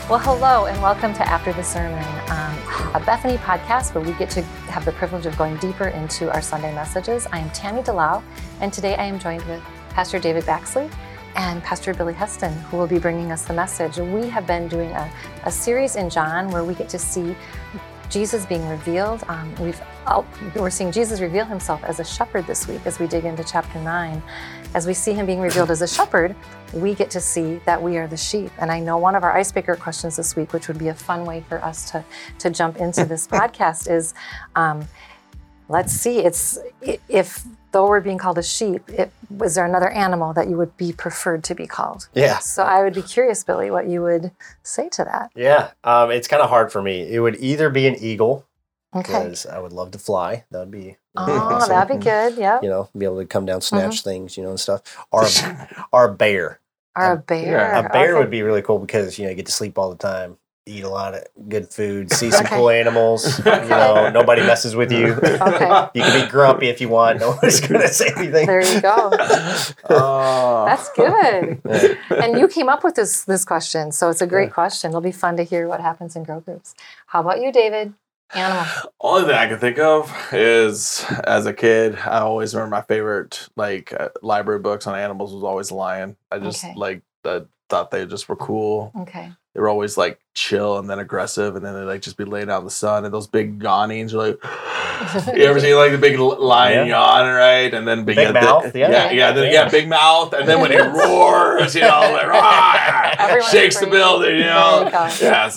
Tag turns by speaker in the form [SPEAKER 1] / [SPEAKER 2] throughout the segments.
[SPEAKER 1] Well, hello, and welcome to After the Sermon, a Bethany podcast where we get to have the privilege of going deeper into our Sunday messages. I am Tammy DeLau, and today I am joined with Pastor David Baxley and Pastor Billy Heston, who will be bringing us the message. We have been doing a series in John where we get to see Jesus being revealed. We're seeing Jesus reveal himself as a shepherd this week as we dig into chapter 9. As we see him being revealed as a shepherd, we get to see that we are the sheep. And I know one of our icebreaker questions this week, which would be a fun way for us to jump into this podcast, is let's see, if though we're being called a sheep, was there another animal that you would be preferred to be called?
[SPEAKER 2] Yeah.
[SPEAKER 1] So I would be curious, Billy, what you would say to that.
[SPEAKER 2] Yeah, it's kind of hard for me. It would either be an eagle,
[SPEAKER 1] Okay.
[SPEAKER 2] because I would love to fly. That would be
[SPEAKER 1] Oh,
[SPEAKER 2] awesome.
[SPEAKER 1] that'd be good. Yeah.
[SPEAKER 2] Be able to come down, snatch things, and stuff. Or a bear.
[SPEAKER 1] Or a bear.
[SPEAKER 2] A bear
[SPEAKER 1] Okay.
[SPEAKER 2] would be really cool because you get to sleep all the time, eat a lot of good food, see some cool animals. Nobody messes with you.
[SPEAKER 1] Okay.
[SPEAKER 2] You can be grumpy if you want. Nobody's going to say anything.
[SPEAKER 1] There you go.
[SPEAKER 2] Oh,
[SPEAKER 1] That's good.
[SPEAKER 2] Yeah.
[SPEAKER 1] And you came up with this question, so it's a great question. It'll be fun to hear what happens in grow groups. How about you, David? Animal.
[SPEAKER 3] Only thing I can think of is, as a kid, I always remember my favorite library books on animals was always lion. I just
[SPEAKER 1] Okay.
[SPEAKER 3] I thought they just were cool.
[SPEAKER 1] Okay.
[SPEAKER 3] They were always chill and then aggressive, and then they just be laying out in the sun, and those big yawnings are you ever see the big lion yawn, right? And then
[SPEAKER 2] Big mouth,
[SPEAKER 3] big mouth, and then when he roars,
[SPEAKER 1] Everyone's
[SPEAKER 3] shakes the
[SPEAKER 1] crazy.
[SPEAKER 3] building,
[SPEAKER 1] There you go.
[SPEAKER 3] Yeah,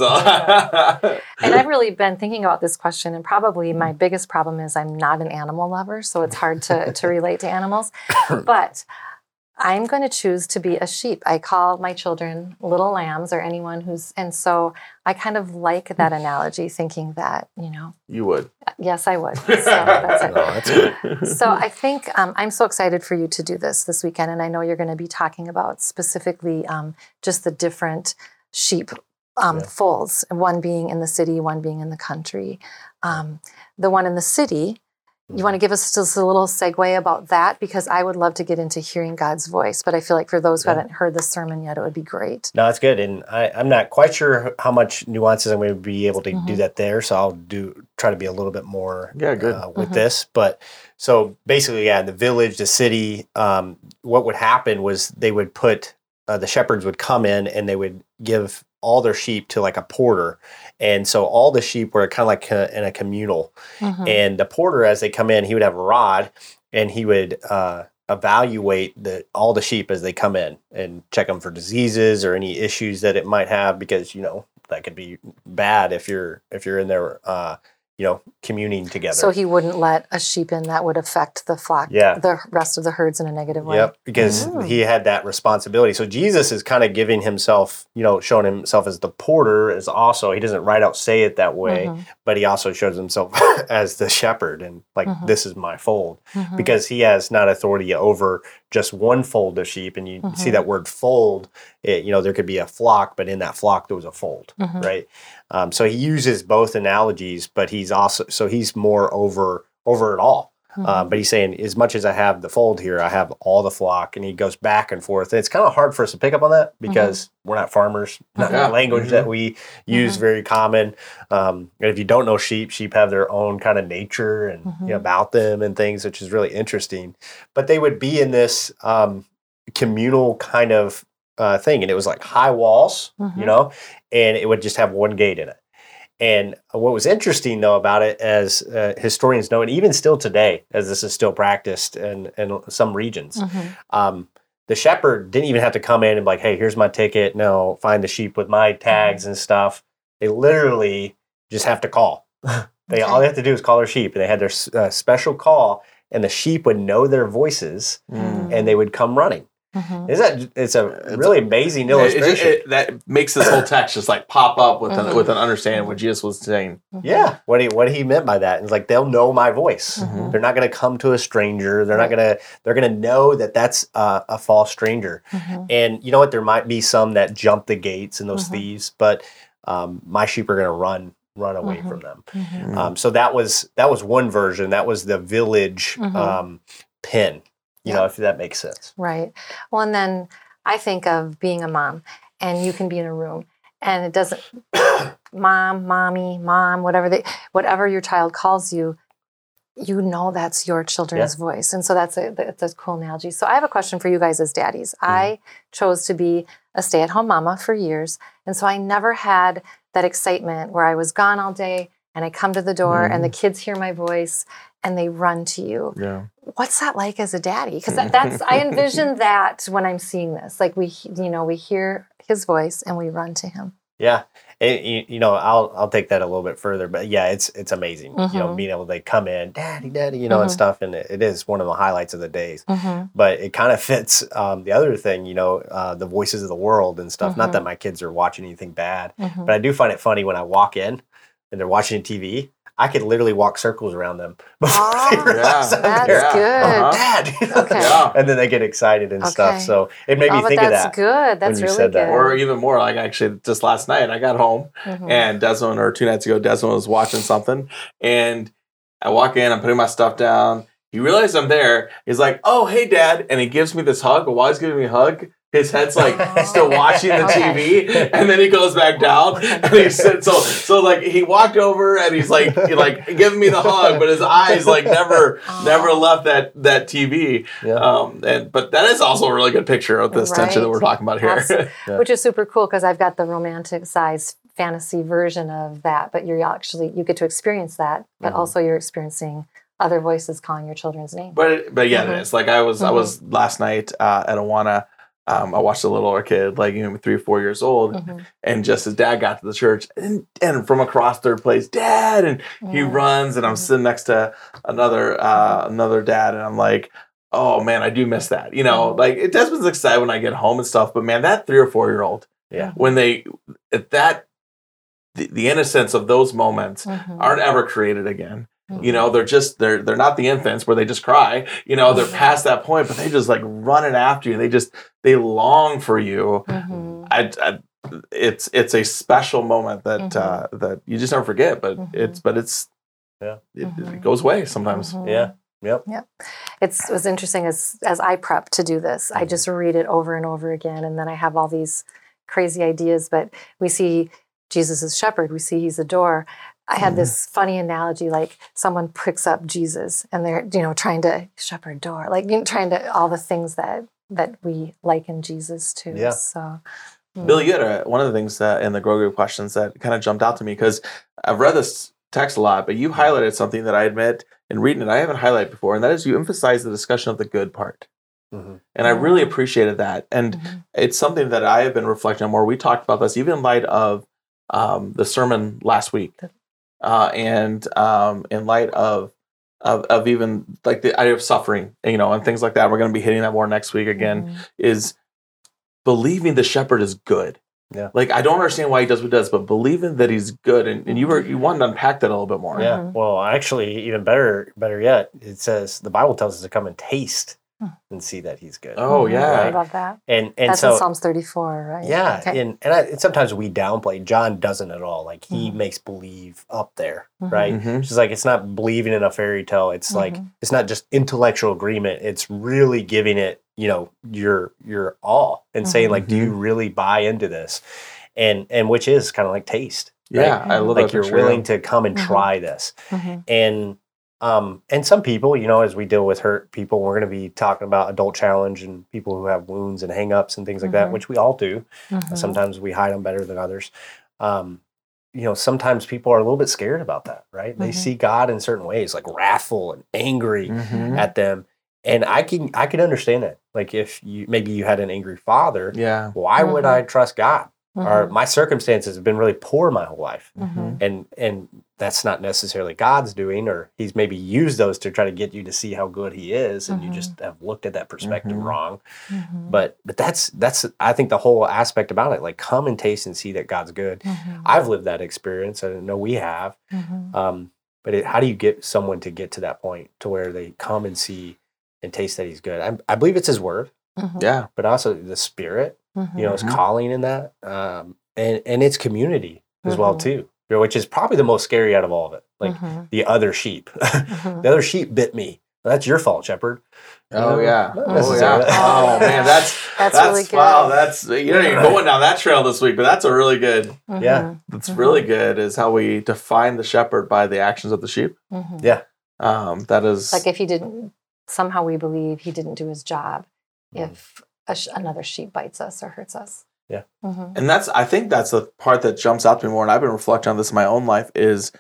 [SPEAKER 3] so
[SPEAKER 1] And I've really been thinking about this question, and probably my biggest problem is I'm not an animal lover, so it's hard to relate to animals. But I'm going to choose to be a sheep. I call my children little lambs, or anyone and so I kind of like that analogy, thinking that,
[SPEAKER 3] you would.
[SPEAKER 1] yes, I would. So that's it.
[SPEAKER 2] Oh, that's good.
[SPEAKER 1] So I think I'm so excited for you to do this weekend, and I know you're going to be talking about specifically just the different sheep folds, one being in the city, one being in the country. The one in the city, you want to give us just a little segue about that? Because I would love to get into hearing God's voice, but I feel like for those who haven't heard the sermon yet, it would be great.
[SPEAKER 2] No, that's good. And I'm not quite sure how much nuances I'm going to be able to do that there. So I'll try to be a little bit more with this. But so basically, in the village, the city, what would happen was they would put, the shepherds would come in and they would give all their sheep to a porter. And so all the sheep were kind of in a communal. And the porter, as they come in, he would have a rod and he would evaluate all the sheep as they come in and check them for diseases or any issues that it might have, because, that could be bad if you're in there, communing together.
[SPEAKER 1] So he wouldn't let a sheep in that would affect the flock, the rest of the herds in a negative way.
[SPEAKER 2] Yep, because he had that responsibility. So Jesus is kind of giving himself, showing himself as the porter, is also, he doesn't right out say it that way, but he also shows himself as the shepherd and this is my fold, because he has not authority over just one fold of sheep. And you see that word fold, there could be a flock, but in that flock there was a fold, right? So he uses both analogies, but he's more over it all. But he's saying, as much as I have the fold here, I have all the flock, and he goes back and forth. And it's kind of hard for us to pick up on that because we're not farmers, not the language that we use very common. And if you don't know sheep have their own kind of nature and about them and things, which is really interesting. But they would be in this communal kind of thing, and it was high walls, and it would just have one gate in it. And what was interesting, though, about it, as historians know, and even still today, as this is still practiced in some regions, the shepherd didn't even have to come in and be like, hey, here's my ticket. No, find the sheep with my tags and stuff. They literally just have to call. All they have to do is call their sheep, and they had their special call, and the sheep would know their voices, and they would come running. It's a really amazing illustration.
[SPEAKER 3] That makes this whole text just pop up with an understanding of what Jesus was saying.
[SPEAKER 2] Yeah, what he meant by that. It's they'll know my voice. They're not going to come to a stranger. They're not going to. They're going to know that that's a false stranger. And you know what? There might be some that jump the gates and those thieves, but my sheep are going to run away from them. So that was one version. That was the village pen. If that makes sense.
[SPEAKER 1] Right. Well, and then I think of being a mom, and you can be in a room, and it doesn't, mom, mommy, mom, whatever your child calls you, you know that's your children's voice. And so that's a cool analogy. So I have a question for you guys as daddies. I chose to be a stay-at-home mama for years. And so I never had that excitement where I was gone all day and I come to the door and the kids hear my voice and they run to you.
[SPEAKER 3] Yeah.
[SPEAKER 1] What's that like as a daddy? Because that's I envision that when I'm seeing this. Like we hear his voice and we run to him.
[SPEAKER 2] Yeah. I'll take that a little bit further, but yeah, it's amazing, being able to come in, daddy, and stuff. And it is one of the highlights of the days, but it kind of fits the other thing, the voices of the world and stuff. Not that my kids are watching anything bad, but I do find it funny when I walk in and they're watching TV. I could literally walk circles around them before they realize I'm
[SPEAKER 1] that's
[SPEAKER 2] there.
[SPEAKER 1] good.
[SPEAKER 2] Oh, Dad.
[SPEAKER 1] Okay.
[SPEAKER 2] And then they get excited and stuff. So it made me think of that.
[SPEAKER 1] That's good. That's really good.
[SPEAKER 3] Or even more, like actually just last night, I got home and Desmond, or 2 nights ago, Desmond was watching something. And I walk in, I'm putting my stuff down. He realizes I'm there. He's like, "Oh, hey, Dad." And he gives me this hug. But while he's giving me a hug, his head's like still watching the TV, and then he goes back down, and he sits. So like he walked over, and he's like giving me the hug, but his eyes like never left that TV. Yeah. But that is also a really good picture of this tension that we're talking about here,
[SPEAKER 1] which is super cool because I've got the romanticized fantasy version of that, but you get to experience that, but also you're experiencing other voices calling your children's name.
[SPEAKER 3] But yeah, it is. Like I was last night at Awana. I watched a littler kid, 3 or 4 years old, and just his dad got to the church, and from across third place, Dad, and he runs, and I'm sitting next to another dad, and I'm like, oh man, I do miss that. Desmond's excited when I get home and stuff, but man, that 3 or 4 year old, when they the innocence of those moments aren't ever created again. They're not the infants where they just cry, they're past that point, but they just like running after you. They long for you. It's a special moment that that you just never forget, but it goes away sometimes.
[SPEAKER 2] Yeah. Yep.
[SPEAKER 1] It was interesting as I prep to do this, I just read it over and over again. And then I have all these crazy ideas, but we see Jesus as shepherd. We see he's a door. I had this funny analogy, like someone picks up Jesus and they're, trying to shepherd door, trying to all the things that we liken Jesus to.
[SPEAKER 2] Yeah.
[SPEAKER 1] So,
[SPEAKER 3] Bill, you had one of the things in the Grow Group questions that kind of jumped out to me because I've read this text a lot, but you highlighted something that I admit in reading it I haven't highlighted before, and that is you emphasize the discussion of the good part. And I really appreciated that. And it's something that I have been reflecting on more. We talked about this even in light of the sermon last week. And in light of even like the idea of suffering, and things like that, we're going to be hitting that more next week again, is believing the shepherd is good.
[SPEAKER 2] Yeah.
[SPEAKER 3] Like, I don't understand why he does what he does, but believing that he's good. And you wanted to unpack that a little bit more.
[SPEAKER 2] Yeah. Well, actually, even better yet, it says the Bible tells us to come and taste and see that he's good.
[SPEAKER 3] Oh, yeah.
[SPEAKER 1] I love that.
[SPEAKER 2] And
[SPEAKER 1] that's
[SPEAKER 2] so,
[SPEAKER 1] in Psalms 34, right?
[SPEAKER 2] Yeah.
[SPEAKER 1] Okay.
[SPEAKER 2] And sometimes we downplay. John doesn't at all. Like, he makes believe up there, right? It's like, it's not believing in a fairy tale. It's like, it's not just intellectual agreement. It's really giving it, your all and saying, like, do you really buy into this? And which is kind of like taste. Right?
[SPEAKER 3] Yeah. I love
[SPEAKER 2] like
[SPEAKER 3] that
[SPEAKER 2] you're
[SPEAKER 3] picture,
[SPEAKER 2] willing to come and try this. And some people, as we deal with hurt people, we're going to be talking about adult challenge and people who have wounds and hang-ups and things like that, which we all do. Sometimes we hide them better than others. Sometimes people are a little bit scared about that, right? They see God in certain ways, like wrathful and angry at them. And I can understand that. Like, if maybe you had an angry father, why would I trust God? Or my circumstances have been really poor my whole life. And that's not necessarily God's doing, or he's maybe used those to try to get you to see how good he is, and you just have looked at that perspective wrong. But that's I think the whole aspect about it, like, come and taste and see that God's good. I've lived that experience. I know we have. But how do you get someone to get to that point to where they come and see and taste that he's good? I believe it's his word.
[SPEAKER 3] Yeah.
[SPEAKER 2] But also the Spirit, is calling in that. And it's community as well, too, which is probably the most scary out of all of it. Like, the other sheep. The other sheep bit me. That's your fault, shepherd.
[SPEAKER 3] Oh yeah.
[SPEAKER 2] Not
[SPEAKER 3] Oh
[SPEAKER 2] necessarily.
[SPEAKER 3] yeah. Oh man,
[SPEAKER 1] That's really good.
[SPEAKER 3] Wow, that's you're not even going down that trail this week, but that's a really good.
[SPEAKER 2] Yeah.
[SPEAKER 3] That's really good. Is how we define the shepherd by the actions of the sheep.
[SPEAKER 1] Mhm.
[SPEAKER 2] Yeah.
[SPEAKER 3] That is
[SPEAKER 1] Like if he didn't, somehow we believe he didn't do his job
[SPEAKER 2] Mhm.
[SPEAKER 1] if another sheep bites us or hurts us.
[SPEAKER 2] Yeah.
[SPEAKER 1] Mhm.
[SPEAKER 3] And I think that's the part that jumps out to me more, and I've been reflecting on this in my own life, is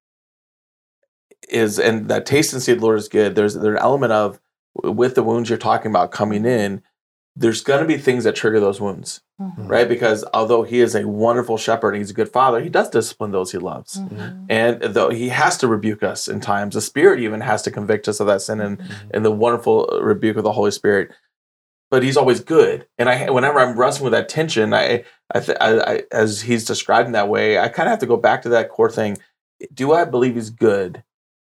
[SPEAKER 3] and that taste and see the Lord is good. There's an element of, with the wounds you're talking about coming in, there's going to be things that trigger those wounds,
[SPEAKER 1] Mhm.
[SPEAKER 3] right? Because although he is a wonderful shepherd and he's a good father, he does discipline those he loves.
[SPEAKER 1] Mhm.
[SPEAKER 3] And though he has to rebuke us in times, the Spirit even has to convict us of that sin, and the wonderful rebuke of the Holy Spirit. But he's always good. And whenever I'm wrestling with that tension, I as he's described in that way, I kind of have to go back to that core thing. Do I believe he's good?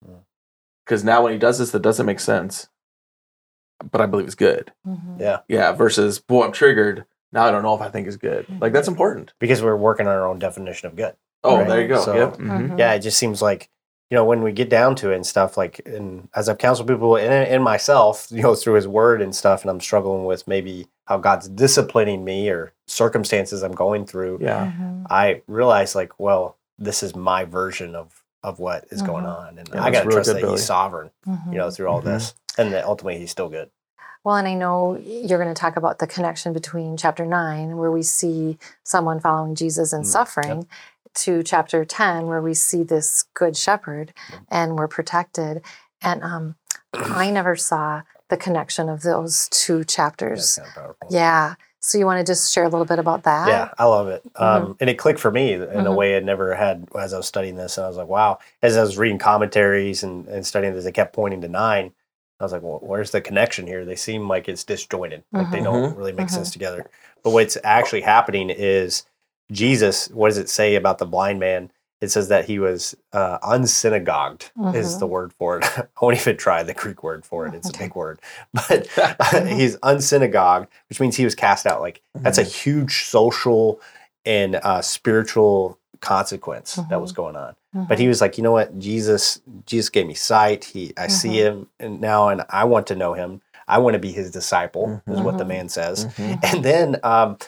[SPEAKER 3] Because now when he does this, that doesn't make sense. But I believe he's good.
[SPEAKER 1] Mhm.
[SPEAKER 2] Yeah.
[SPEAKER 3] Yeah. Versus, boy, I'm triggered. Now I don't know if I think he's good. Like, that's important.
[SPEAKER 2] Because we're working on our own definition of good.
[SPEAKER 3] Oh,
[SPEAKER 2] Right.
[SPEAKER 3] there you go.
[SPEAKER 2] So-
[SPEAKER 3] Yep.
[SPEAKER 1] Mhm.
[SPEAKER 2] Yeah, it just seems like, when we get down to it and stuff, like, and as I've counseled people and myself, through his word and stuff, and I'm struggling with maybe how God's disciplining me or circumstances I'm going through,
[SPEAKER 3] Yeah.
[SPEAKER 1] Mhm.
[SPEAKER 2] I realize, like, well, this is my version of what is going
[SPEAKER 1] Mhm.
[SPEAKER 2] on. And
[SPEAKER 3] Yeah,
[SPEAKER 2] I got
[SPEAKER 3] that's
[SPEAKER 2] to
[SPEAKER 3] really
[SPEAKER 2] trust
[SPEAKER 3] good,
[SPEAKER 2] that
[SPEAKER 3] Billy.
[SPEAKER 2] he's sovereign,
[SPEAKER 1] Mhm.
[SPEAKER 2] through all
[SPEAKER 3] Mhm.
[SPEAKER 2] this. And that ultimately he's still good.
[SPEAKER 1] Well, and I know you're going to talk about the connection between chapter 9, where we see someone following Jesus in suffering, to chapter 10, where we see this good shepherd and we're protected. And I never saw the connection of those two
[SPEAKER 2] That's
[SPEAKER 1] chapters.
[SPEAKER 2] kind of powerful.
[SPEAKER 1] Yeah. So you want to just share a little bit about that?
[SPEAKER 2] Yeah, I love it.
[SPEAKER 1] Mhm.
[SPEAKER 2] And it clicked for me in a
[SPEAKER 1] Mhm.
[SPEAKER 2] way it never had as I was studying this. And I was like, wow. As I was reading commentaries and studying this, they kept pointing to 9. I was like, well, where's the connection here? They seem like it's disjointed. Like they don't really make sense together. But what's actually happening is Jesus, what does it say about the blind man? It says that he was unsynagogued is the word for it. I won't even try the Greek word for it. It's a big word. But he's unsynagogued, which means he was cast out. Like that's a huge social and spiritual consequence that was going on. But he was like, you know what? Jesus gave me sight. I see him now, and I want to know him. I want to be his disciple, is what the man says. And then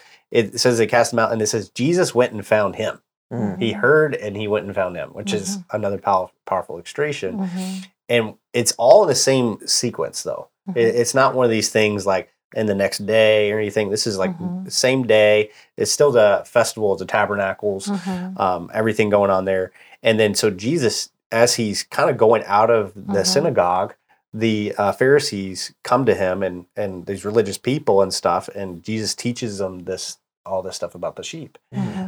[SPEAKER 2] it says they cast him out, and it says Jesus went and found him. He heard and he went and found him, which is another powerful illustration. And it's all in the same sequence, though. It's not one of these things like in the next day or anything. This is like the same day. It's still the festival of the tabernacles, everything going on there. And then so Jesus, as he's kind of going out of the synagogue, the Pharisees come to him and these religious people and stuff, and Jesus teaches them all this stuff about the sheep.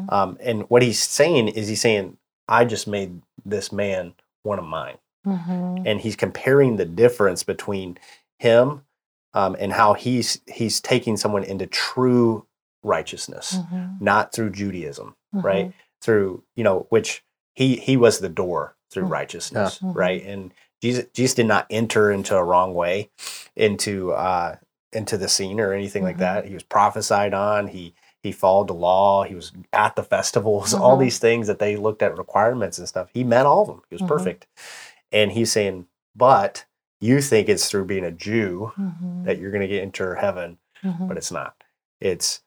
[SPEAKER 2] And what he's saying, I just made this man one of mine. And he's comparing the difference between him and how he's taking someone into true righteousness, not through Judaism, right? Through, which he was the door through righteousness, right? And Jesus did not enter into a wrong way into the scene or anything like that. He was prophesied on. He followed the law. He was at the festivals, all these things that they looked at requirements and stuff. He met all of them. He was perfect. And he's saying, but you think it's through being a Jew that you're going to enter heaven, but it's not. It's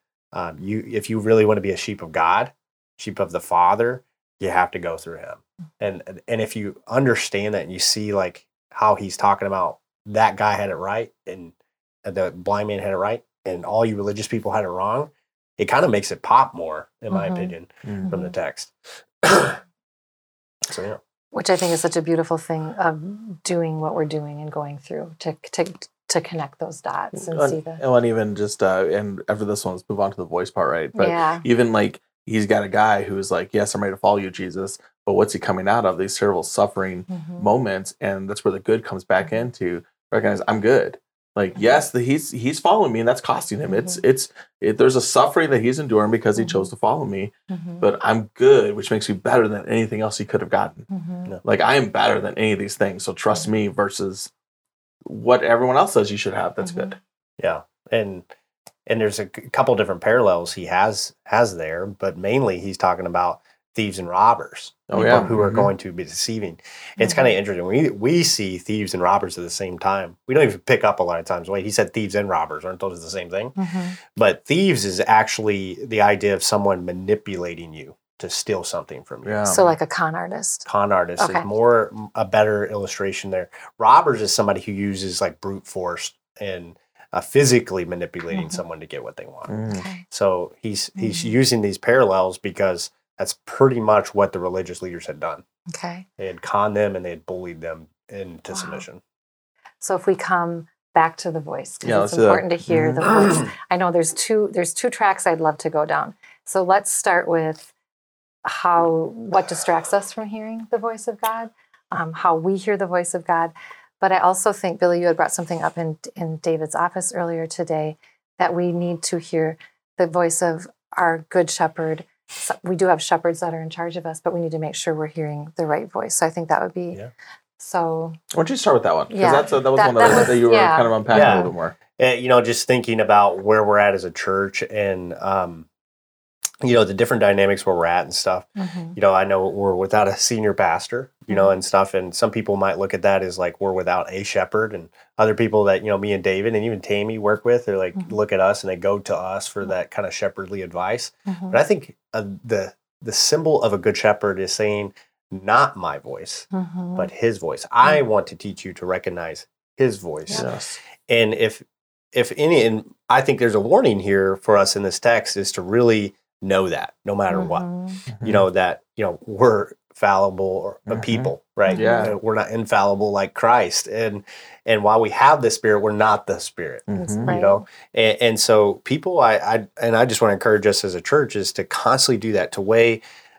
[SPEAKER 2] if you really want to be a sheep of God, sheep of the Father, you have to go through him. And if you understand that and you see like how he's talking about that guy had it right and the blind man had it right and all you religious people had it wrong, it kind of makes it pop more, in my opinion, from the text. So, yeah.
[SPEAKER 1] Which I think is such a beautiful thing of doing what we're doing and going through to connect those dots and see the.
[SPEAKER 3] And even just, and after this one, let's move on to the voice part, right? But even like, he's got a guy who's like, yes, I'm ready to follow you, Jesus. But what's he coming out of? These terrible suffering moments. And that's where the good comes back into recognize I'm good. Like, yes, he's following me and that's costing him. There's a suffering that he's enduring because he chose to follow me, but I'm good, which makes me better than anything else he could have gotten. Like, I am better than any of these things. So trust me versus what everyone else says you should have. That's good.
[SPEAKER 2] Yeah. And there's a couple different parallels he has there, but mainly he's talking about thieves and robbers.
[SPEAKER 3] Oh,
[SPEAKER 2] People
[SPEAKER 3] yeah.
[SPEAKER 2] who are
[SPEAKER 3] Mhm.
[SPEAKER 2] going to be deceiving. It's kind of interesting. We see thieves and robbers at the same time. We don't even pick up a lot of times. Wait, he said thieves and robbers. Aren't those the same thing? But thieves is actually the idea of someone manipulating you to steal something from you.
[SPEAKER 3] Yeah.
[SPEAKER 1] So like a con artist.
[SPEAKER 2] Con artist
[SPEAKER 1] Okay.
[SPEAKER 2] is a better illustration there. Robbers is somebody who uses like brute force and physically manipulating someone to get what they want.
[SPEAKER 3] Mm.
[SPEAKER 1] Okay.
[SPEAKER 2] So he's using these parallels because that's pretty much what the religious leaders had done.
[SPEAKER 1] Okay.
[SPEAKER 2] They had conned them and they had bullied them into
[SPEAKER 1] Wow.
[SPEAKER 2] submission.
[SPEAKER 1] So if we come back to the voice, because
[SPEAKER 3] Yeah,
[SPEAKER 1] it's
[SPEAKER 3] let's do that.
[SPEAKER 1] important to hear the voice. I know there's two tracks I'd love to go down. So let's start with what distracts us from hearing the voice of God, how we hear the voice of God. But I also think, Billy, you had brought something up in David's office earlier today, that we need to hear the voice of our good shepherd. So we do have shepherds that are in charge of us, but we need to make sure we're hearing the right voice. So I think that would be so.
[SPEAKER 3] Why don't you start with that one? Because
[SPEAKER 1] Yeah.
[SPEAKER 3] that was
[SPEAKER 1] That-
[SPEAKER 3] one
[SPEAKER 1] that was-
[SPEAKER 3] that you were
[SPEAKER 1] yeah.
[SPEAKER 3] kind of unpacking
[SPEAKER 2] Yeah.
[SPEAKER 3] a little bit more.
[SPEAKER 2] Just thinking about where we're at as a church and, the different dynamics where we're at and stuff. I know we're without a senior pastor, and stuff. And some people might look at that as like we're without a shepherd. And other people that, me and David and even Tammy work with, they're like, look at us and they go to us for that kind of shepherdly advice. But I think the symbol of a good shepherd is saying, not my voice, but his voice. I want to teach you to recognize his voice.
[SPEAKER 3] Yes.
[SPEAKER 2] And if any, and I think there's a warning here for us in this text is to really know that no matter what, that, we're fallible people, right?
[SPEAKER 3] Yeah.
[SPEAKER 2] We're not infallible like Christ. And while we have the Spirit, we're not the Spirit,
[SPEAKER 1] Right.
[SPEAKER 2] And so people, I just want to encourage us as a church is to constantly do that, to weigh,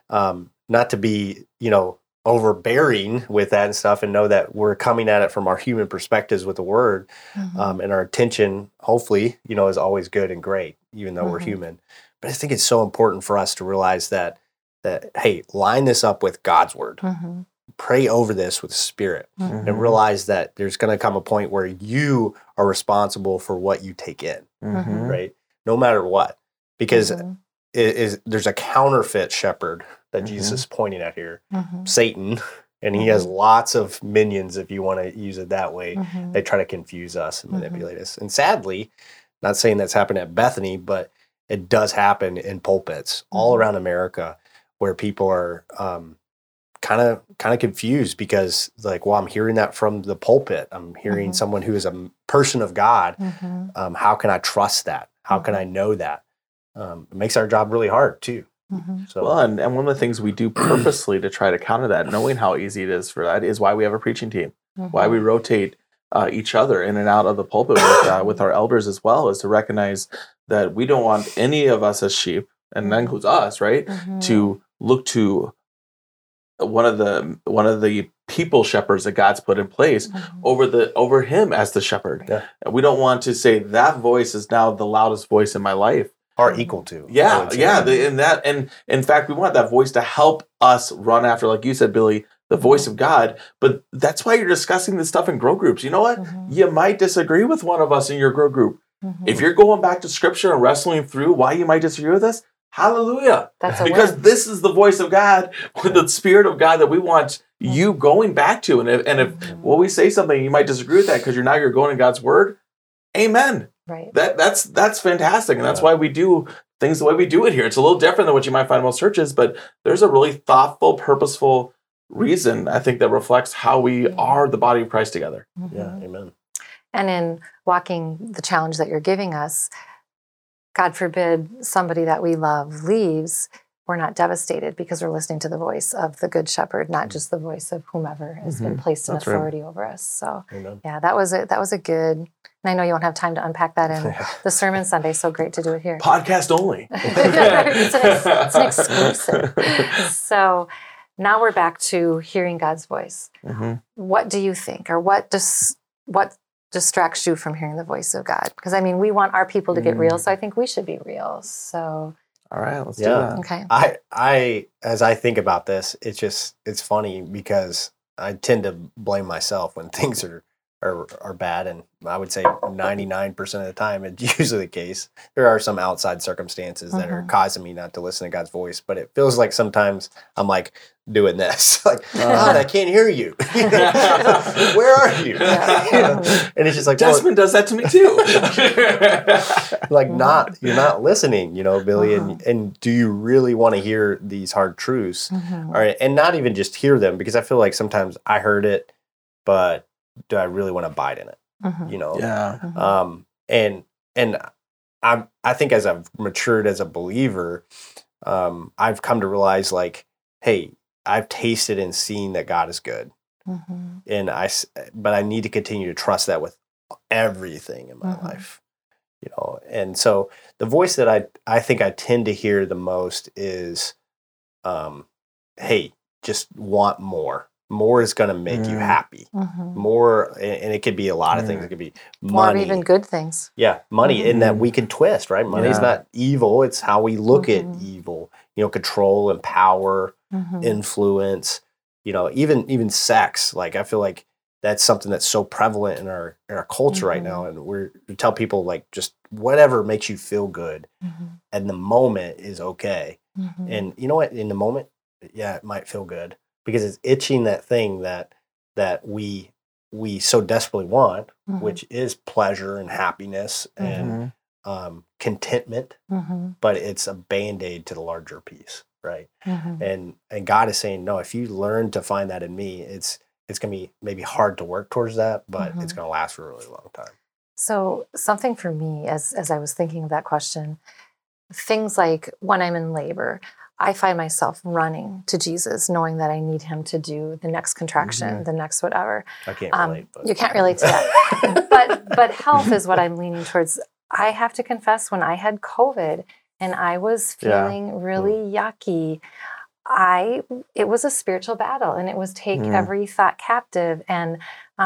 [SPEAKER 2] not to be, overbearing with that and stuff, and know that we're coming at it from our human perspectives with the word, and our attention, hopefully, is always good and great, even though we're human. But I think it's so important for us to realize that hey, line this up with God's word. Pray over this with Spirit, and realize that there's going to come a point where you are responsible for what you take in, right? No matter what, because there's a counterfeit shepherd that Jesus is pointing at here, Satan, and he has lots of minions, if you want to use it that way. They try to confuse us and manipulate us. And sadly, not saying that's happened at Bethany, but it does happen in pulpits all around America where people are kind of confused because like, well, I'm hearing that from the pulpit. I'm hearing someone who is a person of God. How can I trust that? How can I know that? It makes our job really hard too. So,
[SPEAKER 3] Well, and one of the things we do purposely to try to counter that, knowing how easy it is for that, is why we have a preaching team, why we rotate each other in and out of the pulpit with our elders as well, is to recognize that we don't want any of us as sheep, and that includes us, right, to look to one of the people shepherds that God's put in place over him as the shepherd.
[SPEAKER 2] Yeah.
[SPEAKER 3] We don't want to say that voice is now the loudest voice in my life.
[SPEAKER 2] are equal to.
[SPEAKER 3] And in fact, we want that voice to help us run after, like you said, Billy, the voice of God. But that's why you're discussing this stuff in grow groups. You know what? You might disagree with one of us in your grow group. If you're going back to Scripture and wrestling through why you might disagree with us, hallelujah.
[SPEAKER 1] That's a
[SPEAKER 3] because
[SPEAKER 1] win.
[SPEAKER 3] this is the voice of God, with the Spirit of God that we want you going back to. And if when we say something, you might disagree with that because you're going in God's word. Amen.
[SPEAKER 1] Right.
[SPEAKER 3] That's fantastic. And that's why we do things the way we do it here. It's a little different than what you might find in most churches, but there's a really thoughtful, purposeful reason, I think, that reflects how we are the body of Christ together.
[SPEAKER 2] Yeah, amen.
[SPEAKER 1] And in walking the challenge that you're giving us, God forbid somebody that we love leaves, we're not devastated because we're listening to the voice of the Good Shepherd, not just the voice of whomever has been placed in
[SPEAKER 3] That's right.
[SPEAKER 1] authority over us. So,
[SPEAKER 2] Amen.
[SPEAKER 1] yeah, that was a good. And I know you won't have time to unpack that in the sermon Sunday. So great to do it here.
[SPEAKER 3] Podcast only.
[SPEAKER 1] It's an exclusive. So now we're back to hearing God's voice. What do you think, or what distracts you from hearing the voice of God? Because I mean, we want our people to get real, so I think we should be real. So,
[SPEAKER 3] All right, let's do that.
[SPEAKER 1] okay.
[SPEAKER 2] I as I think about this, it's funny because I tend to blame myself when things are are bad, and I would say 99% of the time it's usually the case. There are some outside circumstances that are causing me not to listen to God's voice, but it feels like sometimes I'm like doing this, like, God, I can't hear you. Where are you? And it's just like,
[SPEAKER 3] Desmond does that to me too.
[SPEAKER 2] like, you're not listening, Billy, and do you really want to hear these hard truths? All right, and not even just hear them, because I feel like sometimes I heard it, but do I really want to abide in it?
[SPEAKER 3] Yeah.
[SPEAKER 2] And I think as I've matured as a believer, I've come to realize, like, hey, I've tasted and seen that God is good, but I need to continue to trust that with everything in my life, And so the voice that I think I tend to hear the most is, hey, just want more. More is going to make you happy. More, and it could be a lot of things. It could be money.
[SPEAKER 1] Or even good things.
[SPEAKER 2] Yeah, money, in that we can twist, right? Money is not evil. It's how we look at evil. Control and power, influence. Even sex. Like, I feel like that's something that's so prevalent in our culture right now. And we tell people, like, just whatever makes you feel good, and the moment is okay. And you know what? In the moment, it might feel good, because it's itching that thing that we so desperately want, which is pleasure and happiness and contentment, but it's a Band-Aid to the larger piece, right? And God is saying, no, if you learn to find that in me, it's going to be maybe hard to work towards that, but it's going to last for a really long time.
[SPEAKER 1] So something for me, as I was thinking of that question, things like when I'm in labor, I find myself running to Jesus, knowing that I need him to do the next contraction, the next whatever.
[SPEAKER 2] I can't relate. But.
[SPEAKER 1] You can't relate to that. but health is what I'm leaning towards. I have to confess, when I had COVID and I was feeling really yucky, it was a spiritual battle, and it was take every thought captive. And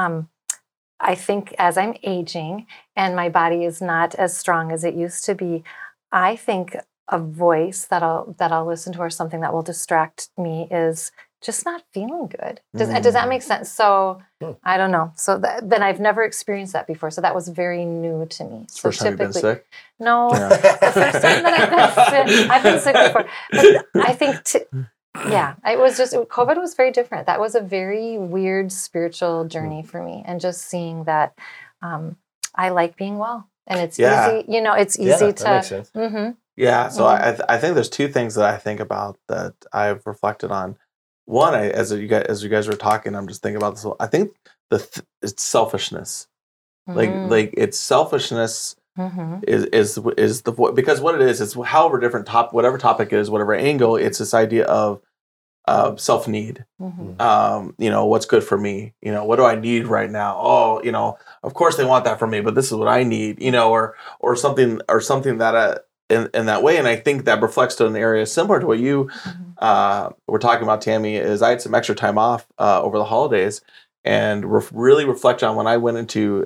[SPEAKER 1] I think as I'm aging and my body is not as strong as it used to be, I think a voice that I'll listen to, or something that will distract me, is just not feeling good. Does that make sense? So I don't know. So then I've never experienced that before. So that was very new to me. So
[SPEAKER 3] first time you've been sick?
[SPEAKER 1] No, the first time that I've been sick before. But I think, it was just, COVID was very different. That was a very weird spiritual journey for me. And just seeing that I like being well. And it's easy, it's easy to.
[SPEAKER 2] That makes sense.
[SPEAKER 3] Yeah, so I think there's two things that I think about that I've reflected on. One, as you guys were talking, I'm just thinking about this. I think it's selfishness. Like it's selfishness is the, because what it is however different whatever topic it is, whatever angle, it's this idea of self-need. What's good for me? What do I need right now? Oh, of course they want that from me, but this is what I need. Or something that. In that way, and I think that reflects to an area similar to what you were talking about, Tammy. Is I had some extra time off over the holidays, and really reflect on when I went into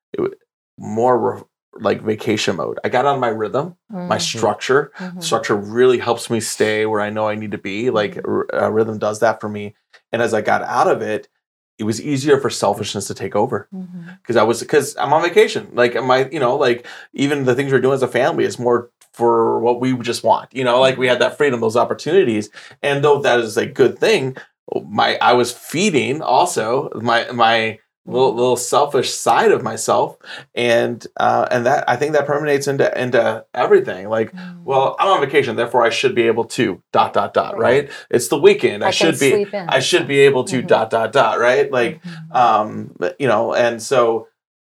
[SPEAKER 3] more like vacation mode. I got on my rhythm, my structure. Structure really helps me stay where I know I need to be. Like rhythm does that for me. And as I got out of it, it was easier for selfishness to take over, because I'm on vacation. Like even the things we're doing as a family is more for what we just want, like we had that freedom, those opportunities. And though that is a good thing, I was feeding also my little selfish side of myself. And that, I think that permeates into everything. Like, well, I'm on vacation, therefore I should be able to ... right? It's the weekend. I should be able to ... right? Like, and so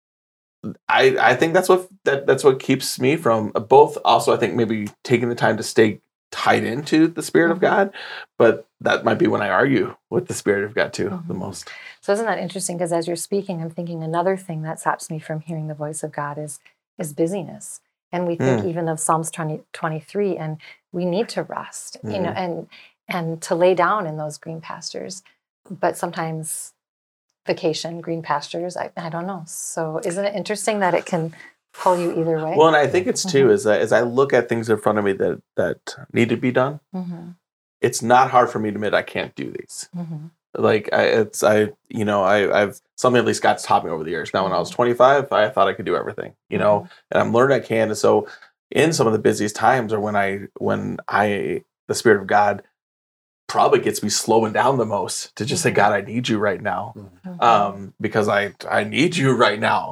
[SPEAKER 3] I think that's what keeps me from both. Also, I think maybe taking the time to stay tied into the Spirit of God, but that might be when I argue with the Spirit of God too the most.
[SPEAKER 1] So isn't that interesting? Because as you're speaking, I'm thinking another thing that stops me from hearing the voice of God is busyness. And we think even of Psalms 23, and we need to rest, and to lay down in those green pastures. But sometimes vacation, green pastures, I don't know. So isn't it interesting that it can pull you either way?
[SPEAKER 3] Well, and I think it's too, is that as I look at things in front of me that need to be done, it's not hard for me to admit I can't do these. Like I've something at least God's taught me over the years. Now, when I was 25, I thought I could do everything, and I'm learning I can. And so, in some of the busiest times, or when the Spirit of God probably gets me slowing down the most to just say, God, I need you right now, because I need you right now.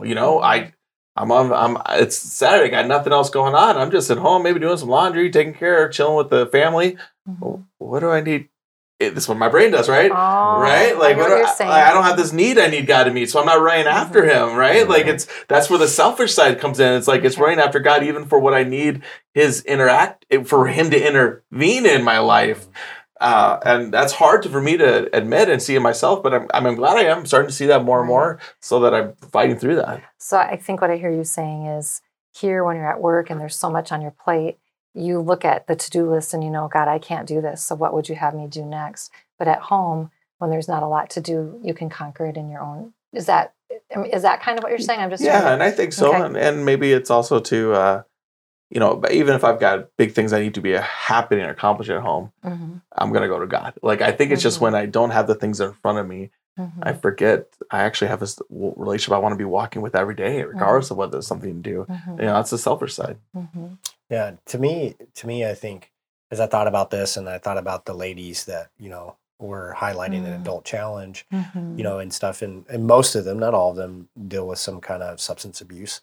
[SPEAKER 3] It's Saturday, got nothing else going on. I'm just at home, maybe doing some laundry, taking care, chilling with the family. What do I need? This is what my brain does, right? Right? Like, I don't have this need I need God to meet, so I'm not running after Him, right? Like, that's where the selfish side comes in. It's like it's running after God even for what I need for Him to intervene in my life. And that's hard for me to admit and see in myself, but I'm glad I am starting to see that more and more, so that I'm fighting through that.
[SPEAKER 1] So I think what I hear you saying is, here when you're at work and there's so much on your plate, you look at the to-do list and God, I can't do this, so what would you have me do next? But at home, when there's not a lot to do, you can conquer it in your own. Is that kind of what you're saying? I'm just
[SPEAKER 3] and I think so, okay. and maybe it's also to even if I've got big things I need to be happening or accomplishing at home, I'm going to go to God. Like, I think it's just when I don't have the things in front of me, I forget I actually have this relationship I want to be walking with every day, regardless of whether there's something to do. That's the selfish side.
[SPEAKER 2] Yeah, to me, I think, as I thought about this, and I thought about the ladies that were highlighting an adult challenge, and stuff, and most of them, not all of them, deal with some kind of substance abuse.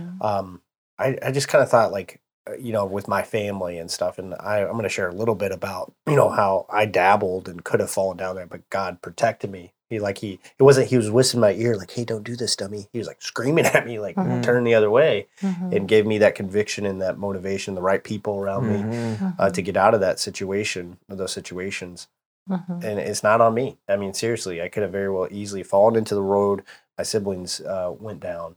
[SPEAKER 2] I just kind of thought, like, with my family and stuff, and I'm going to share a little bit about how I dabbled and could have fallen down there, but God protected me. He was whispering in my ear, like, hey, don't do this, dummy. He was like screaming at me, like, turn the other way, and gave me that conviction and that motivation, the right people around me to get out of that situation, or those situations. And it's not on me. I mean, seriously, I could have very well easily fallen into the road my siblings went down.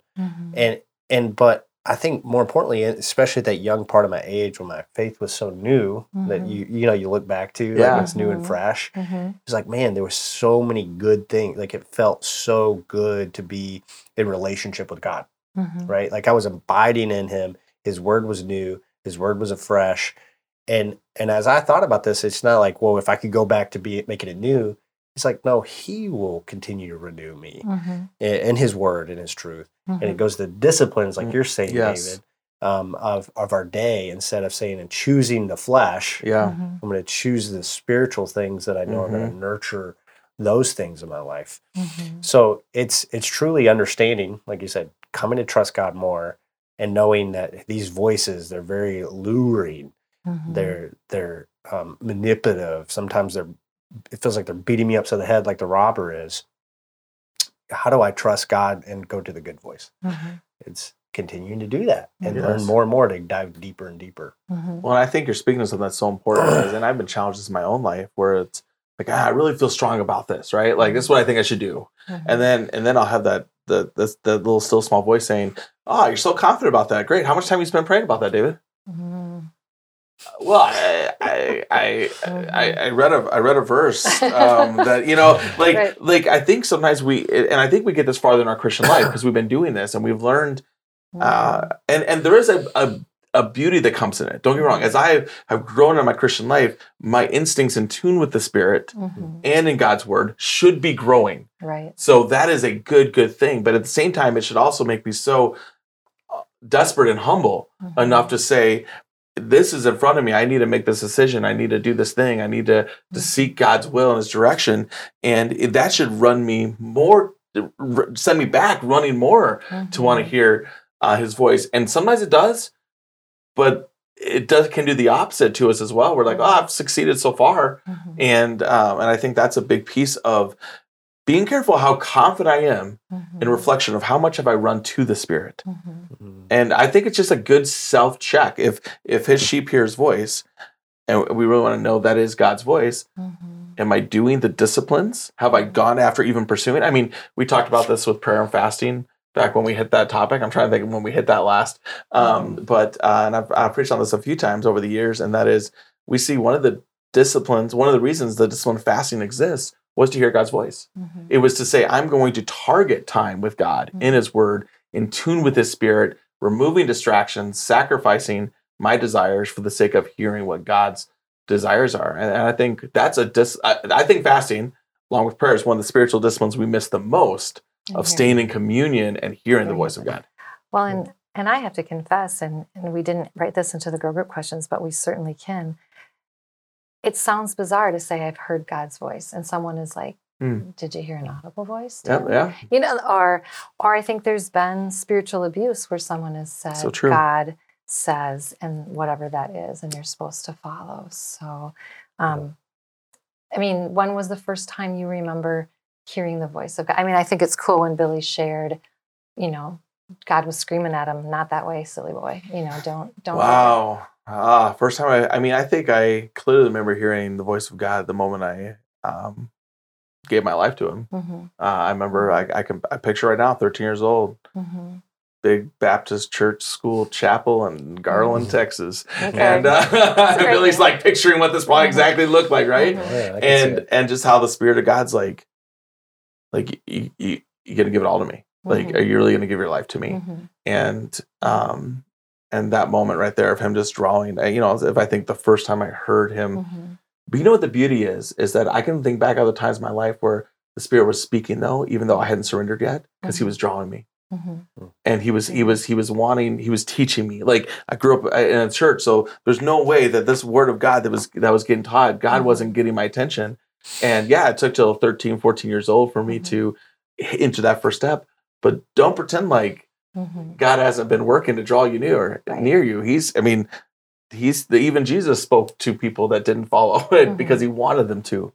[SPEAKER 2] But I think more importantly, especially at that young part of my age when my faith was so new that you look back to, like, it's new and fresh. It's like, man, there were so many good things. Like, it felt so good to be in relationship with God, right? Like, I was abiding in Him. His word was new. His word was afresh. And as I thought about this, it's not like, well, if I could go back to making it new. It's like, no, He will continue to renew me in His word and His truth. And it goes to disciplines, like you're saying, David, of our day, instead of saying and choosing the flesh. I'm going to choose the spiritual things that I know are going to nurture those things in my life. So it's truly understanding, like you said, coming to trust God more, and knowing that these voices, they're very luring. They're manipulative. Sometimes it feels like they're beating me upside the head, like the robber is. How do I trust God and go to the good voice? It's continuing to do that and learn more and more to dive deeper and deeper.
[SPEAKER 3] Well, I think you're speaking to something that's so important, and I've been challenged this in my own life, where it's like, I really feel strong about this, right? Like, this is what I think I should do. And then I'll have the little still small voice saying, "Oh, you're so confident about that. Great. How much time have you spent praying about that, David?" Well, I read a verse that like I think sometimes I think we get this farther in our Christian life because we've been doing this and we've learned, and there is a beauty that comes in it. Don't get me wrong. As I have grown in my Christian life, my instincts in tune with the Spirit and in God's Word should be growing.
[SPEAKER 1] Right.
[SPEAKER 3] So that is a good thing. But at the same time, it should also make me so desperate and humble enough to say, this is in front of me. I need to make this decision. I need to do this thing. I need to seek God's will and His direction. And that should run me more, send me back running more to want to hear His voice. And sometimes it does, but it can do the opposite to us as well. We're like, I've succeeded so far. And I think that's a big piece of being careful how confident I am in reflection of how much have I run to the Spirit. And I think it's just a good self-check. If His sheep hear His voice, and we really want to know that is God's voice, am I doing the disciplines? Have I gone after even pursuing? I mean, we talked about this with prayer and fasting back when we hit that topic. I'm trying to think of when we hit that last. But I've preached on this a few times over the years, and that is, we see one of the disciplines, one of the reasons the discipline of fasting exists was to hear God's voice. It was to say, I'm going to target time with God in His Word, in tune with His Spirit, removing distractions, sacrificing my desires for the sake of hearing what God's desires are. And I think that's I think fasting along with prayer, is one of the spiritual disciplines we miss the most of staying in communion and hearing the voice of God.
[SPEAKER 1] Well, and I have to confess, and we didn't write this into the Grow Group questions, but we certainly can. It sounds bizarre to say I've heard God's voice, and someone is like, did you hear an audible voice?
[SPEAKER 3] Yeah.
[SPEAKER 1] You know, or I think there's been spiritual abuse where someone has said,
[SPEAKER 3] So true.
[SPEAKER 1] God says, and whatever that is, and you're supposed to follow. So, I mean, when was the first time you remember hearing the voice of God? I mean, I think it's cool when Billy shared, you know, God was screaming at him, not that way, silly boy. You know, don't.
[SPEAKER 3] Wow. First time I think I clearly remember hearing the voice of God the moment I gave my life to him.
[SPEAKER 1] Mm-hmm.
[SPEAKER 3] I remember I picture right now, 13 years old, big Baptist church school chapel in Garland, Texas.
[SPEAKER 1] Okay.
[SPEAKER 3] And Billy's like picturing what this probably exactly looked like, right? And just how the Spirit of God's like you gonna give it all to me. Like, are you really gonna give your life to me? And that moment right there of him just drawing, you know, if I think the first time I heard him, but you know what the beauty is that I can think back other times in my life where the Spirit was speaking though, even though I hadn't surrendered yet, because he was drawing me. And he was teaching me. Like, I grew up in a church, so there's no way that this word of God that was getting taught, God wasn't getting my attention. And yeah, it took till 13, 14 years old for me to enter that first step. But don't pretend like God hasn't been working to draw you near you. Even Jesus spoke to people that didn't follow it because he wanted them to.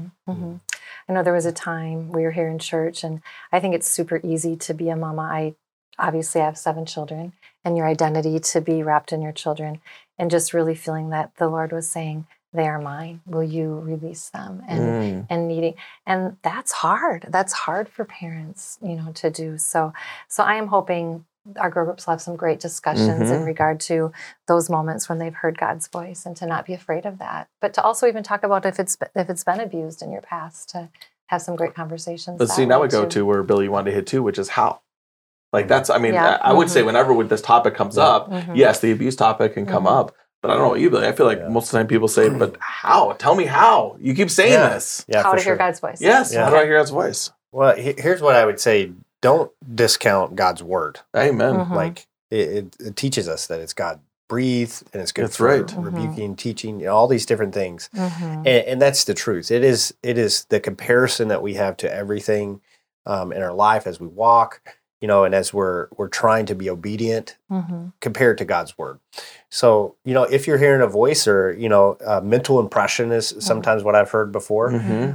[SPEAKER 1] I know there was a time we were here in church, and I think it's super easy to be a mama. I obviously have 7 children, and your identity to be wrapped in your children, and just really feeling that the Lord was saying, they are mine. Will you release them? And needing, and that's hard. That's hard for parents, you know, to do. So I am hoping our Grow Groups will have some great discussions in regard to those moments when they've heard God's voice, and to not be afraid of that, but to also even talk about if it's been abused in your past, to have some great conversations.
[SPEAKER 3] But see, now we go to where Billy wanted to hit too, which is how. Like, that's, I mean, I would say whenever this topic comes up, yes, the abuse topic can come up, but I don't know what you, Billy. I feel like most of the time people say, but how? Tell me how. You keep saying this.
[SPEAKER 2] Yeah,
[SPEAKER 1] how to hear God's voice.
[SPEAKER 3] Yes, how do I hear God's voice?
[SPEAKER 2] Well, here's what I would say. Don't discount God's word.
[SPEAKER 3] Amen.
[SPEAKER 2] Like, it teaches us that it's God breathed, and it's good
[SPEAKER 3] That's
[SPEAKER 2] for
[SPEAKER 3] right.
[SPEAKER 2] rebuking, teaching, you know, all these different things. And that's the truth. It is the comparison that we have to everything in our life as we walk, you know, and as we're trying to be obedient compared to God's word. So, you know, if you're hearing a voice, or, you know, mental impression is sometimes what I've heard before.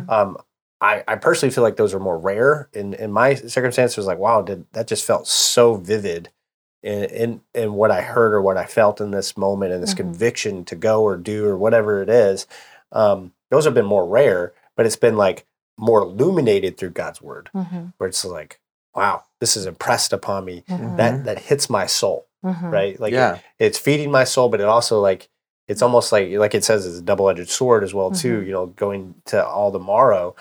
[SPEAKER 2] I personally feel like those are more rare. In my circumstances, like, wow, that just felt so vivid in what I heard or what I felt in this moment, and this conviction to go or do or whatever it is. Those have been more rare, but it's been like more illuminated through God's word, where it's like, wow, this is impressed upon me. That hits my soul, right? Like, it's feeding my soul, but it also, like, it's almost like it says, it's a double-edged sword as well too. You know, going to all the marrow.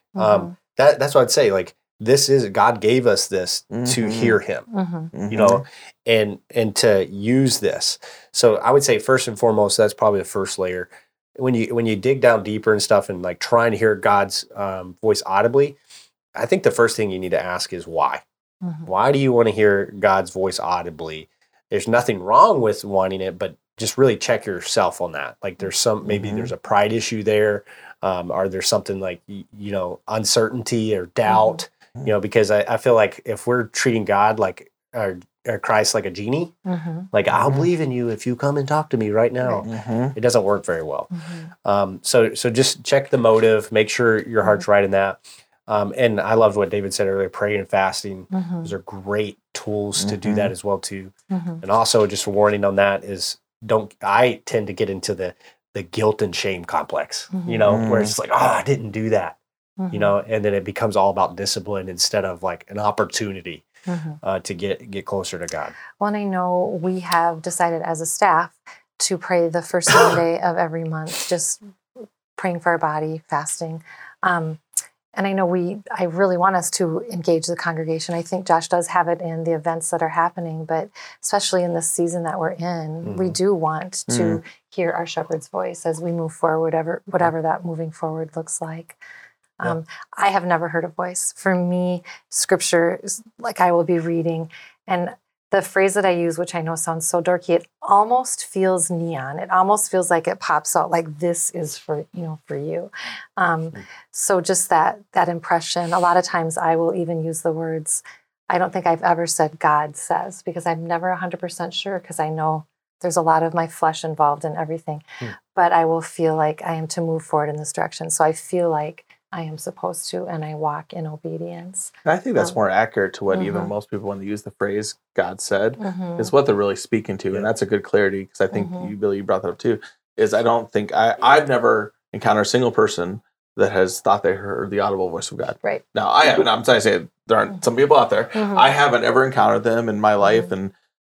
[SPEAKER 2] That's what I'd say. Like, this is, God gave us this to hear him, you know, and to use this. So I would say first and foremost, that's probably the first layer. When you dig down deeper and stuff, and like trying to hear God's voice audibly, I think the first thing you need to ask is why. Why do you want to hear God's voice audibly? There's nothing wrong with wanting it, but just really check yourself on that. Like, there's maybe there's a pride issue there. Or there's something like, you know, uncertainty or doubt, you know, because I feel like if we're treating God like, or Christ like a genie, like, I'll believe in you if you come and talk to me right now. It doesn't work very well. So just check the motive, make sure your heart's right in that. And I loved what David said earlier, praying and fasting. Those are great tools to do that as well too. And also, just a warning on that is, I tend to get into the guilt and shame complex, you know, where it's like, oh, I didn't do that, you know, and then it becomes all about discipline instead of like an opportunity to get closer to God. Well,
[SPEAKER 1] and I know we have decided as a staff to pray the first Sunday of every month, just praying for our body, fasting. And I know I really want us to engage the congregation. I think Josh does have it in the events that are happening, but especially in this season that we're in, we do want to hear our shepherd's voice as we move forward, whatever that moving forward looks like. I have never heard a voice. For me, scripture is like I will be reading, and the phrase that I use, which I know sounds so dorky, it almost feels neon. It almost feels like it pops out like this is for you. So just that impression. A lot of times I will even use the words. I don't think I've ever said God says, because I'm never 100% sure, because I know there's a lot of my flesh involved in everything. But I will feel like I am to move forward in this direction. So I feel like I am supposed to, and I walk in obedience.
[SPEAKER 3] And I think that's more accurate to what even most people, when they use the phrase "God said," is what they're really speaking to, and that's a good clarity, because I think you, Billy, you brought that up too. Is I don't think I've never encountered a single person that has thought they heard the audible voice of God.
[SPEAKER 1] Right.
[SPEAKER 3] Now, I haven't. I'm trying to say there aren't some people out there. I haven't ever encountered them in my life, and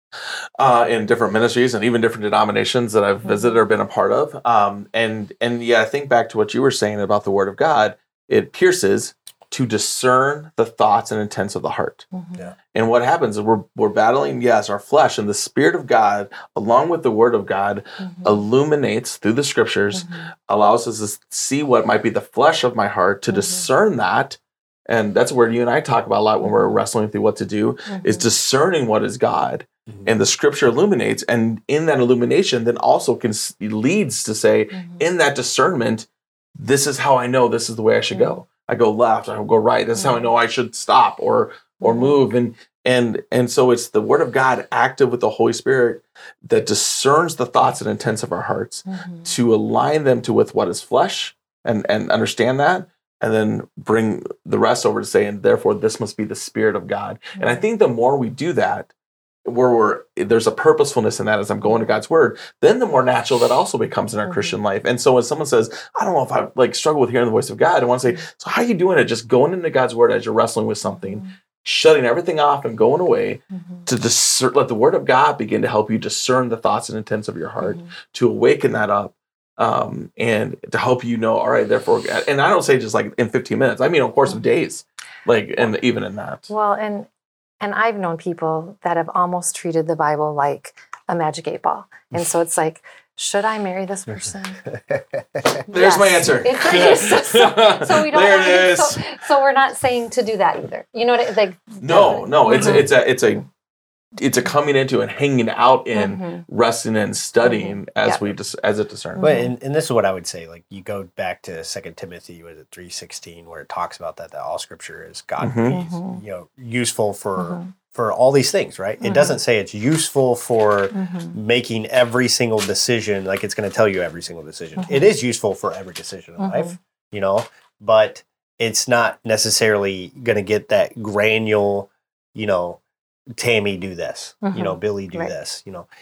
[SPEAKER 3] in different ministries and even different denominations that I've visited or been a part of. And yeah, I think back to what you were saying about the Word of God. It pierces to discern the thoughts and intents of the heart. And what happens is we're battling, yes, our flesh, and the Spirit of God, along with the Word of God, illuminates through the Scriptures, allows us to see what might be the flesh of my heart, to discern that. And that's where you and I talk about a lot when we're wrestling through what to do, is discerning what is God. And the Scripture illuminates, and in that illumination then also leads to say, in that discernment, this is how I know this is the way I should go. I go left, I go right. This is how I know I should stop or move. And so it's the Word of God active with the Holy Spirit that discerns the thoughts and intents of our hearts to align them to with what is flesh and understand that, and then bring the rest over to say, and therefore this must be the Spirit of God. And I think the more we do that, where there's a purposefulness in that as I'm going to God's Word, then the more natural that also becomes in our Christian life. And so when someone says, I don't know if I struggle with hearing the voice of God, I want to say, so how are you doing it? Just going into God's Word as you're wrestling with something, shutting everything off and going away to let the Word of God begin to help you discern the thoughts and intents of your heart, to awaken that up, and to help you know, all right, therefore, and I don't say just like in 15 minutes, I mean, a course of days, and even in that.
[SPEAKER 1] Well, and I've known people that have almost treated the Bible like a magic 8-ball. And so it's like, should I marry this person?
[SPEAKER 3] There's my answer.
[SPEAKER 1] So we don't.
[SPEAKER 3] There it is.
[SPEAKER 1] So we're not saying to do that either. You know what?
[SPEAKER 3] No. It's a coming into and hanging out in, resting and studying as it discerns.
[SPEAKER 2] But and this is what I would say. Like, you go back to 2 Timothy, 3:16, where it talks about that all Scripture is God, useful for all these things, right? It doesn't say it's useful for making every single decision. Like, it's going to tell you every single decision. It is useful for every decision in life, but it's not necessarily going to get that granular, Tammy, do this, Billy, do this,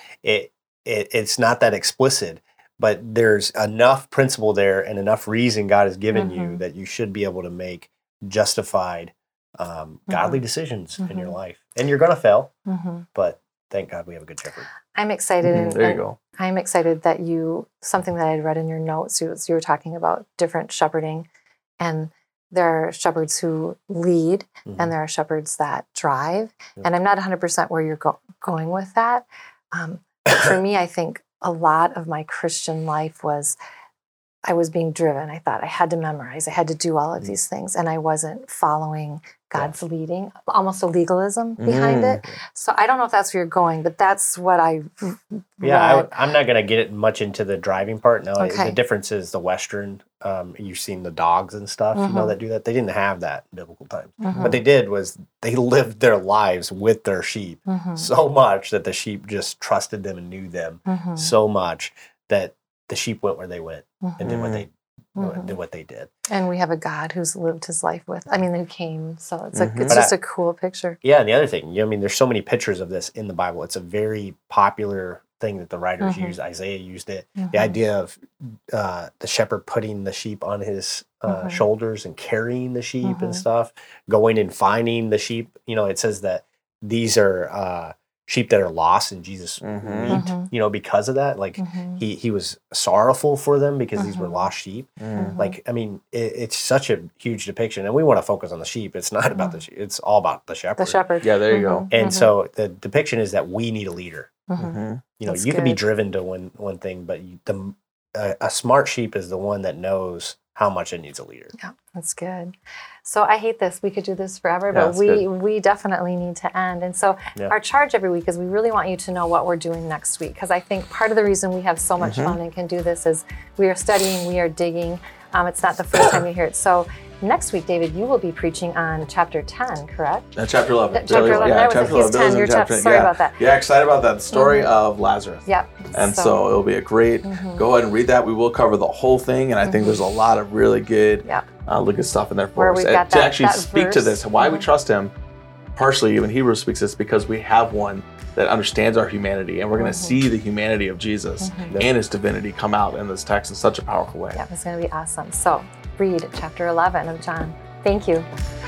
[SPEAKER 2] it's not that explicit, but there's enough principle there and enough reason God has given you that you should be able to make justified, godly decisions in your life. And you're going to fail, but thank God we have a good shepherd.
[SPEAKER 1] I'm excited.
[SPEAKER 3] There you go.
[SPEAKER 1] I'm excited that something that I read in your notes, you were talking about different shepherding, and there are shepherds who lead, and there are shepherds that drive. And I'm not 100% where you're going with that. But for me, I think a lot of my Christian life was, I was being driven. I thought I had to memorize. I had to do all of these things. And I wasn't following God's leading, almost a legalism behind it. So I don't know if that's where you're going, but that's what I read.
[SPEAKER 2] I'm not going to get much into the driving part. No, the difference is the Western, you've seen the dogs and stuff, that do that. They didn't have that in biblical times. What they did was they lived their lives with their sheep so much that the sheep just trusted them and knew them so much that the sheep went where they went and did what they did.
[SPEAKER 1] And we have a God who's lived his life who came. So it's it's just a cool picture.
[SPEAKER 2] Yeah, and the other thing, there's so many pictures of this in the Bible. It's a very popular thing that the writers use. Isaiah used it. The idea of the shepherd putting the sheep on his shoulders and carrying the sheep and stuff, going and finding the sheep. It says that these are sheep that are lost, and Jesus wept, because of that. Like, he was sorrowful for them because these were lost sheep. It's such a huge depiction, and we want to focus on the sheep. It's not about the sheep. It's all about the shepherd.
[SPEAKER 1] The shepherd.
[SPEAKER 3] Yeah, there you go.
[SPEAKER 2] And so the depiction is that we need a leader.
[SPEAKER 1] That's
[SPEAKER 2] you could be driven to one thing, but a smart sheep is the one that knows how much it needs a leader.
[SPEAKER 1] Yeah, that's good. So I hate this. We could do this forever,
[SPEAKER 3] Yeah,
[SPEAKER 1] but we definitely need to end. And so our charge every week is we really want you to know what we're doing next week, because I think part of the reason we have so much fun and can do this is we are studying, we are digging. It's not the first time you hear it. So next week, David, you will be preaching on chapter 10, correct?
[SPEAKER 3] Chapter 11.
[SPEAKER 1] Chapter 11.
[SPEAKER 3] Yeah,
[SPEAKER 1] I was like, he's 10, you're chapter. Sorry about that.
[SPEAKER 3] Yeah, excited about that. The story of Lazarus.
[SPEAKER 1] Yep.
[SPEAKER 3] And so it'll be a great, go ahead and read that. We will cover the whole thing. And I think there's a lot of really good, good stuff in there for us.
[SPEAKER 1] Got
[SPEAKER 3] to actually
[SPEAKER 1] that
[SPEAKER 3] speak
[SPEAKER 1] verse.
[SPEAKER 3] To this, why we trust him, partially even Hebrews speaks this because we have one that understands our humanity. And we're going to see the humanity of Jesus and his divinity come out in this text in such a powerful way.
[SPEAKER 1] Yeah, it's going to be awesome. So read chapter 11 of John. Thank you.